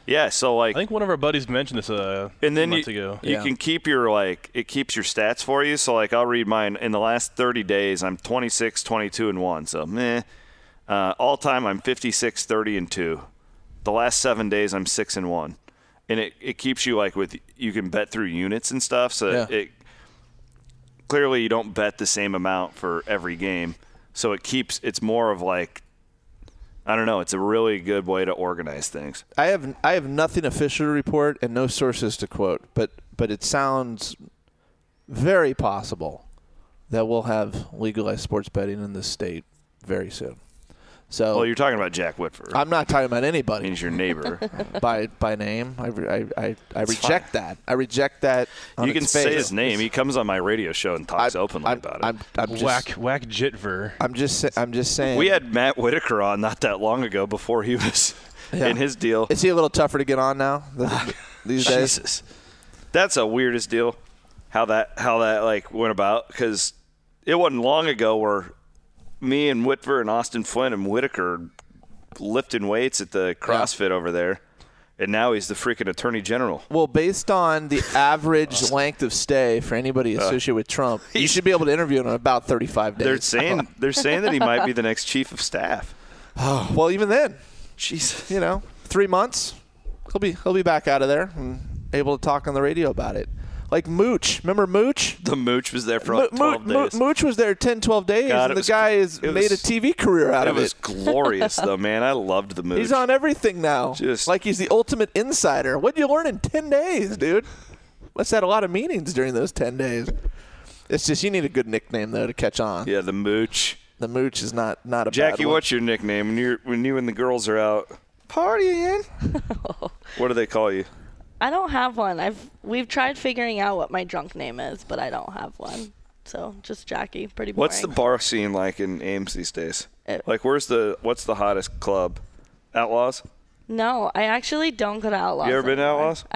Yeah, so I think one of our buddies mentioned this and then months ago. You can keep your it keeps your stats for you. So I'll read mine. In the last 30 days, I'm 26, 22, and 1. So meh. All time, I'm 56, 30, and 2. The last 7 days, I'm 6 and 1. And it keeps you you can bet through units and stuff. So it clearly you don't bet the same amount for every game. So it's more of I don't know. It's a really good way to organize things. I have nothing official to report and no sources to quote, but it sounds very possible that we'll have legalized sports betting in this state very soon. So, well, you're talking about Jack Whitford. I'm not talking about anybody. He's your neighbor. by name. I reject that. I reject that. You can say his name. He comes on my radio show and talks openly about it. I'm just, Whack Jitver. I'm just saying. We had Matt Whitaker on not that long ago before he was in his deal. Is he a little tougher to get on now these days? Jesus. That's a weirdest deal. How that went about, because it wasn't long ago where me and Whitver and Austin Flynn and Whitaker lifting weights at the CrossFit over there, and now he's the freaking Attorney General. Well, based on the average length of stay for anybody associated with Trump, you should be able to interview him in about 35 days. They're saying that he might be the next chief of staff. Oh, well, even then, Jesus, 3 months, he'll be back out of there and able to talk on the radio about it. Like Mooch. Remember Mooch? The Mooch was there for 12 days. Mooch was there 10, 12 days, and the guy has made a TV career out of it. It was glorious, though, man. I loved the Mooch. He's on everything now. Like he's the ultimate insider. What'd you learn in 10 days, dude? Must have had a lot of meetings during those 10 days. It's just you need a good nickname, though, to catch on. Yeah, the Mooch. The Mooch is not a bad one. Jackie, what's your nickname when you and the girls are out partying? What do they call you? I don't have one. We've tried figuring out what my drunk name is, but I don't have one. So just Jackie, pretty boring. What's the bar scene like in Ames these days? What's the hottest club? Outlaws? No, I actually don't go to Outlaws. You ever been to Outlaws?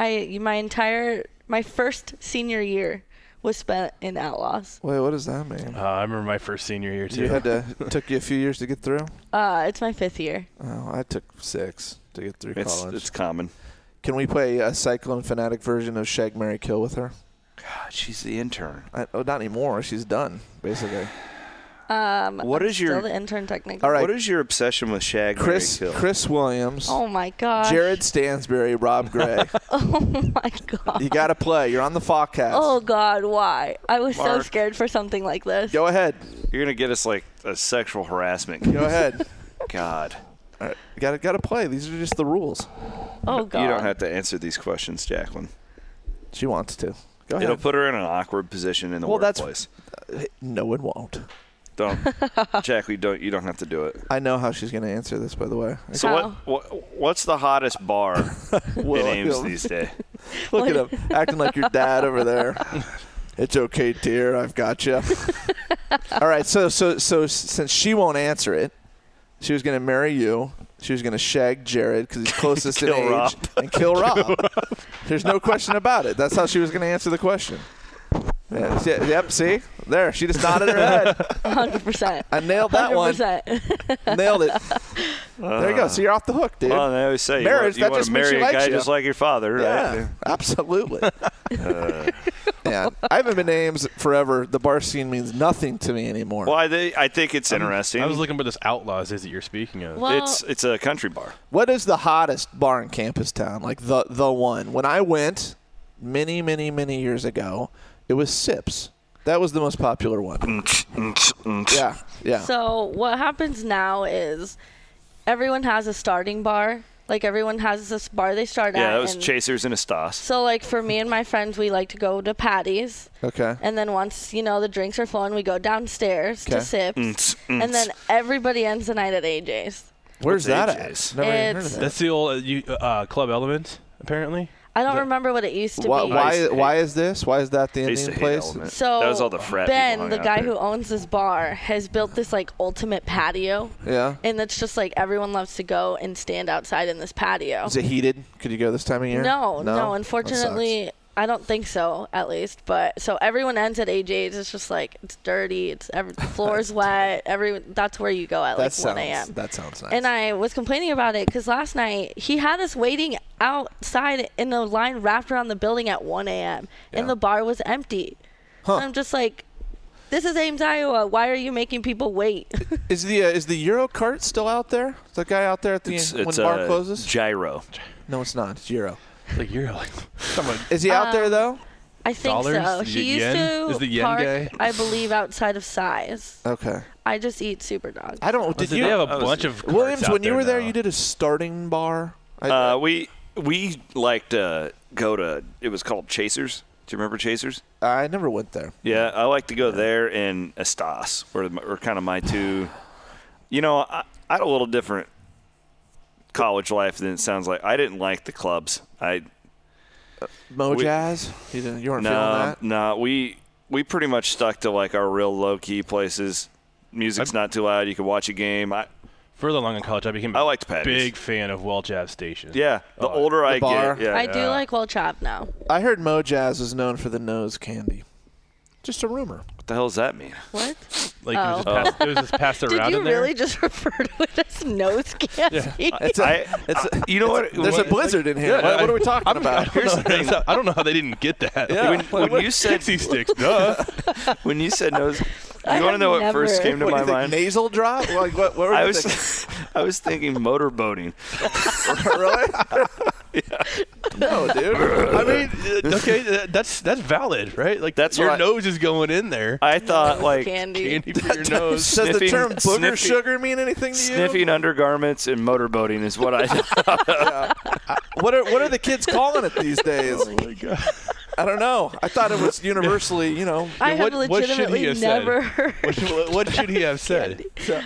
My first senior year was spent in Outlaws. Wait, what does that mean? I remember my first senior year too. Took you a few years to get through? It's my 5th year. Oh, I took 6 to get through college. It's common. Can we play a Cyclone Fanatic version of Shag, Marry, Kill with her? God, she's the intern. Not anymore. She's done, basically. What is still the intern technically. All right. What is your obsession with Shag, Marry, Kill? Chris Williams. Oh, my gosh. Jared Stansberry, Rob Gray. Oh, my God. You got to play. You're on the Fawcast. Oh, God, why? I was so scared for something like this. Go ahead. You're going to get us like a sexual harassment. Go ahead. God. All right. You got to play. These are just the rules. Oh, God. You don't have to answer these questions, Jacqueline. She wants to. Go ahead. It'll put her in an awkward position in the workplace. No, it won't. Don't. Jack, you don't have to do it. I know how she's going to answer this, by the way. So what's the hottest bar in Ames these days? Look at him, acting like your dad over there. It's okay, dear. I've got you. All right, so since she won't answer it, she was going to marry you. She was going to shag Jared because he's closest in age. Rob. And kill Rob. There's no question about it. That's how she was going to answer the question. Yeah, yep, see? There. She just nodded her head. 100%. I nailed that 100%. one. Nailed it. There you go. So you're off the hook, dude. Well, they always say marriage, you want to marry a guy you. just like your father, right? Yeah, absolutely. Yeah, I haven't been to Ames forever. The bar scene means nothing to me anymore. Well, I think it's interesting. I was looking for this Outlaws that you're speaking of. Well, it's a country bar. What is the hottest bar in campus town? Like the one. When I went many, many, many years ago, it was Sips. That was the most popular one. Yeah. So what happens now is everyone has a starting bar. Like, everyone has this bar they start at. Yeah, that was Chasers and Estas. So, like, for me and my friends, we like to go to Patty's. Okay. And then once, the drinks are flowing, we go downstairs to Sips. And then everybody ends the night at AJ's. Where's that AJ's? at? Never even heard of that. That's the old Club Element, apparently. I don't remember what it used to be. Why is this? Why is that the I used Indian to hate place? Element. So that was all the frat people Ben, hung the out guy there. who owns this bar, has built this like ultimate patio. Yeah. And it's just like everyone loves to go and stand outside in this patio. Is it heated? Could you go this time of year? No. Unfortunately, I don't think so, at least. But so everyone ends at AJ's. It's just like it's dirty. The floor's wet. That's where you go at 1 a.m. That sounds nice. And I was complaining about it because last night he had us waiting outside in a line wrapped around the building at 1 a.m. and the bar was empty. Huh. I'm just like, this is Ames, Iowa. Why are you making people wait? Is the Euro cart still out there? Is that guy out there at the when the bar closes? Gyro. No, it's not. It's Euro. Like you're like, is he out there though? I think Dollars? so. Is He it used yen? to Is the yen park, guy? I believe, outside of Size. Okay. I just eat Super Dogs. I don't. Did they you have a bunch of carts Williams? out When you there were there, now. you did a starting bar. We like to go to. It was called Chasers. Do you remember Chasers? I never went there. Yeah, I like to go there and Estas, were kind of my two. You know, I had a little different college life than it sounds like. I didn't like the clubs. Mojazz? You weren't feeling that? No, we pretty much stuck to like our real low key places. Music's not too loud. You can watch a game. Further along in college, I became liked a patties. big fan of Welch Ave Station. Yeah, the older I bar. get, I do like Welch Ave now. I heard Mojazz is known for the nose candy. Just a rumor. What the hell does that mean? What? Like it was just passed Did around you in there. really just refer to it as nose candy? You know what? There's a blizzard in here. Yeah, what are we talking about? Here's the thing. I don't know how they didn't get that. Yeah. When you said Pixie sticks, duh. when you said nose, I you want to have know what never- first came to What do my you think, mind? nasal drop? Like, what were I you was thinking? I was thinking motorboating. Really? No, dude. I mean, okay, that's valid, right? Like That's your what nose is going in there. I thought like Candy. Candy for your nose. Does the Sniffing- term booger sniffing- sugar mean anything to you? sniffing undergarments and motorboating is what I What are the kids calling it these days? Oh my god. I don't know. I thought it was universally, you know. I have what should he legitimately have said? never heard. What should he have said?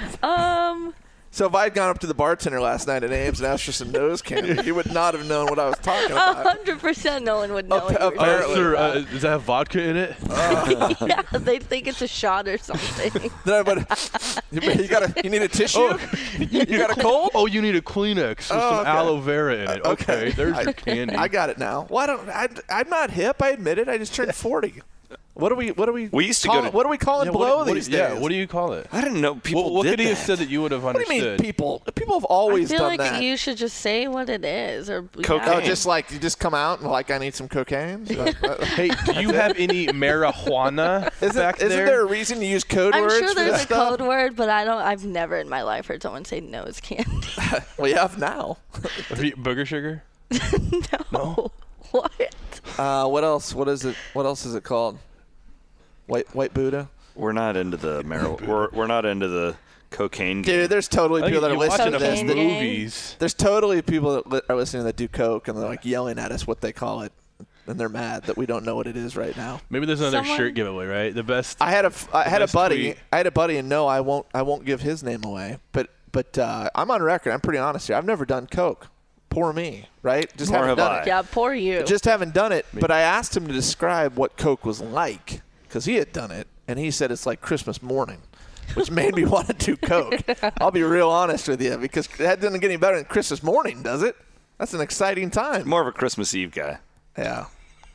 So if I had gone up to the bartender last night at Ames and asked for some nose candy, he would not have known what I was talking about. 100% no one would know what you were Apparently. Sir, does that have vodka in it? Yeah, they think it's a shot or something. No, but you need a tissue? Oh. You got a cold? Oh, you need a Kleenex with some okay. aloe vera in it. Okay, there's I, your candy. I got it now. I'm not hip. I admit it. I just turned 40. What do we? We used to call go it? to- What do we call it? Blow these days. Yeah, what do you call it? I didn't know people What did could he have that. said that you would have What do understood? you mean, people? People have I always feel done like that. you should just say what it is. Or Cocaine. Oh, just like you just come out and like I need some cocaine. Hey, do you have any marijuana back Isn't there? there a reason you use code I'm words sure for there's this a stuff? code word, but I've never in my life heard someone say nose candy. Well, you have now. Booger sugar? No. What? What else? What is it? What else is it called? White Buddha. We're not into the marijuana. We're not into the cocaine. Dude, there's totally I think people that are you watch listening to enough this. Cocaine. movies. There's totally people that are listening that do coke and they're like yelling at us what they call it, and they're mad that we don't know what it is right now. Maybe there's another Someone- shirt giveaway, right? The best. I had a best buddy. tweet. I had a buddy, and no, I won't give his name away. But I'm on record. I'm pretty honest here. I've never done coke. Poor me, right? Just Nor haven't have done I. it. Yeah, poor you. Just haven't done it. But I asked him to describe what coke was like because he had done it, and he said it's like Christmas morning, which made me want to do coke. I'll be real honest with you because that doesn't get any better than Christmas morning, does it? That's an exciting time. More of a Christmas Eve guy. Yeah.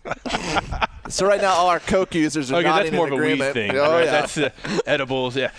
So right now, all our coke users are Okay, nodding that's more in of a weed agreement. thing. Oh right? yeah. That's edibles. Yeah.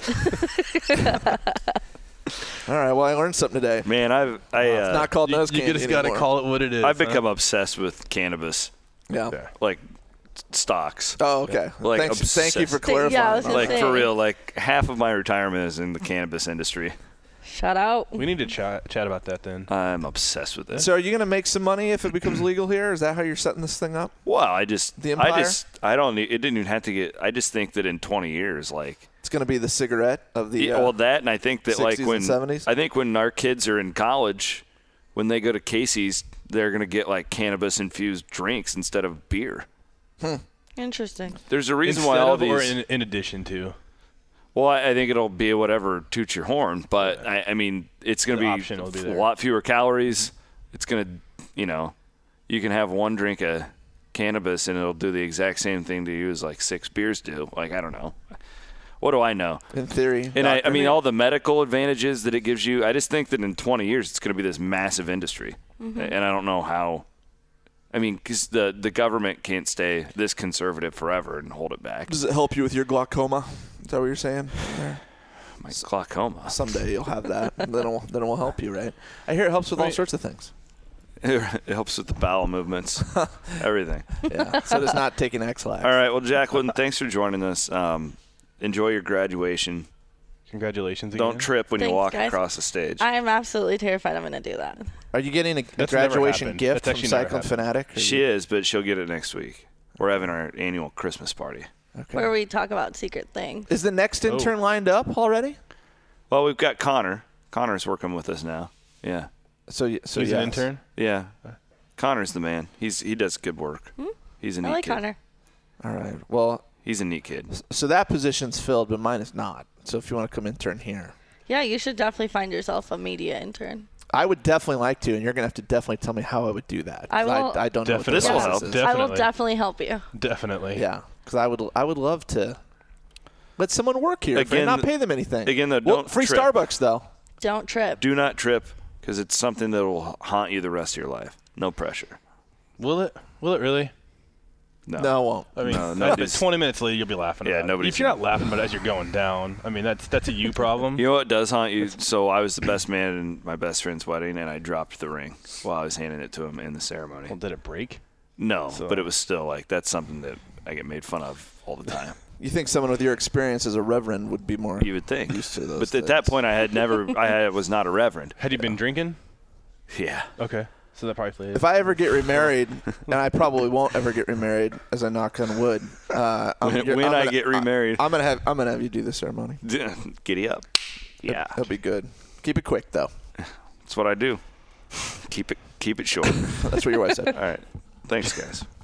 All right. Well, I learned something today. Man, It's not called nose You candy just got to anymore. call it what it is. I've huh? become obsessed with cannabis, Yeah. like stocks. Oh, okay. Like Thank you for obsessed. clarifying. Yeah, I was gonna Like say. for real, like half of my retirement is in the cannabis industry. Shout out. We need to chat about that then. I'm obsessed with it. So, are you going to make some money if it becomes legal here? Is that how you're setting this thing up? Well, The Empire? I don't need. It didn't even have to get. I just think that in 20 years, like. It's going to be the cigarette of the. Well, that, and I think that 60s like and when 70s? I think when our kids are in college, when they go to Casey's, they're gonna get like cannabis infused drinks instead of beer. Interesting. There's a reason Instead why all of or these. in addition to. Well, I think it'll be whatever toots your horn, but I mean, it's gonna The be option will be a there. lot fewer calories. It's gonna, you can have one drink of cannabis and it'll do the exact same thing to you as like 6 beers do. Like I don't know. What do I know? In theory. And I mean, all the medical advantages that it gives you, I just think that in 20 years, it's going to be this massive industry. Mm-hmm. And I don't know how. I mean, because the government can't stay this conservative forever and hold it back. Does it help you with your glaucoma? Is that what you're saying? My glaucoma. Someday you'll have that, and then it will help you, right? I hear it helps with all sorts of things. It helps with the bowel movements, everything. Yeah. So does not taking X-Lax. All right. Well, Jacqueline, thanks for joining us. Enjoy your graduation. Congratulations again. Don't trip when you Thanks, walk guys. across the stage. I'm absolutely terrified I'm going to do that. Are you getting a That's never graduation happened. gift That's from actually never Cycling happened. Fanatic? or She you- is, but she'll get it next week. We're having our annual Christmas party. Okay. Where we talk about secret things. Is the next intern lined up already? Well, we've got Connor. Connor's working with us now. Yeah. So He's yes. an intern? Yeah. Connor's the man. He does good work. He's a neat I like kid. Connor. All right. Well, He's a neat kid. so that position's filled, but mine is not. So if you want to come intern here, Yeah, you should definitely find yourself a media intern. I would definitely like to, and you're gonna have to definitely tell me how I would do that. 'cause I will- I don't know. What the This will process help. is. Definitely. I will definitely help you. Definitely. Yeah, because I would love to let someone work here Again, and not pay them anything. again, though, Well, don't free trip. Starbucks though. Don't trip. Do not trip because it's something that will haunt you the rest of your life. No pressure. Will it? Will it really? No. No, it won't. I mean, No, but nobody's- 20 minutes later, you'll be laughing Yeah, about it. nobody's- If you're not laughing about it as you're going down, I mean, that's a you problem. You know what does haunt you? So I was the best man in my best friend's wedding, and I dropped the ring while I was handing it to him in the ceremony. Well, did it break? No, So- but it was still like that's something that I get made fun of all the time. You think someone with your experience as a reverend would be more You would think. used to those But at that things. point, I was not a reverend. Had you been drinking? Yeah. Okay. So that probably played. If I ever get remarried, and I probably won't ever get remarried, as I knock on wood. When I get remarried. I'm gonna have you do the ceremony. Giddy up. Yeah. That'll be good. Keep it quick though. That's what I do. Keep it short. That's what your wife said. All right. Thanks, guys.